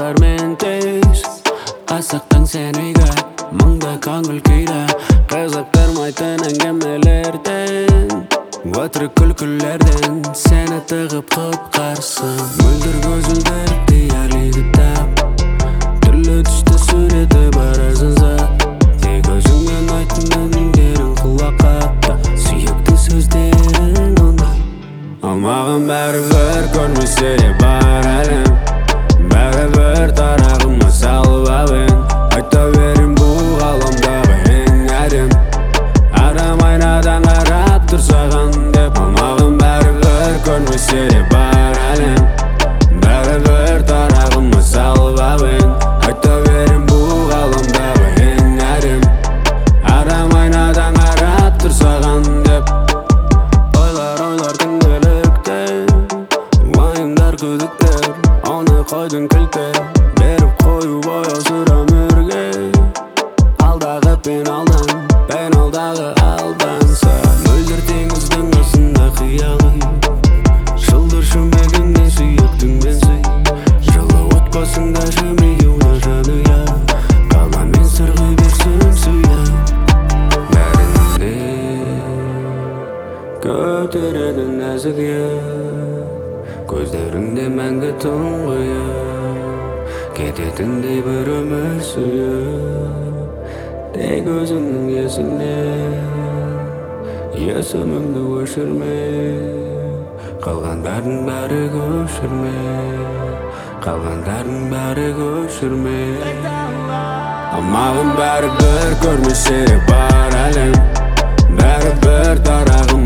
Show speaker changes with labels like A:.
A: Жолдармен тез асықтың сен үйге мұңды көңіл күйді қызықтырмайтын әңгімелерден өтірік күлкілерден сені тығып құтқарсам мөлдір көзіңді диалегітап түрлі түсті суреті барасың зат тек өзіңнен айтын әндерің құлаққа сүйікті сөздерің онда ал маған бәрібір көрмесе де бар әлем бәрібір тарағыма салып әуен айта берем бұл ғаламдағы ең әдем адам айнадан қарап тұр саған деп ал маған бәрібір көрмесе де бар әлем бәрібір тарағыма салып әуен айта берем бұл ғаламдағы ең әдем адам айнадан қарап тұр саған деп ойлар күнделікте уайымдар күдіктер оны қойдың кілте беріп қою бояусыз өмірге алдағы пен алдағы алданса мөлдір теңіздің астында қиялы жылдыр шүмегіңнен сүйіктіңмен сүй жылы отбасыңда жымиюды жанұя қаламен сырғи берсін суя бәрінде көтереді нәзік көздеріңде мәңгі тұңғиық кететіндей бір өмір сүйіп тек өзіңнің есіңде есіміңді өшірме қалғандардың бәрі көшірме қалғандардың бәрі көшірме маған бәрібір көрмесе де бар әлем бәрібір тарағым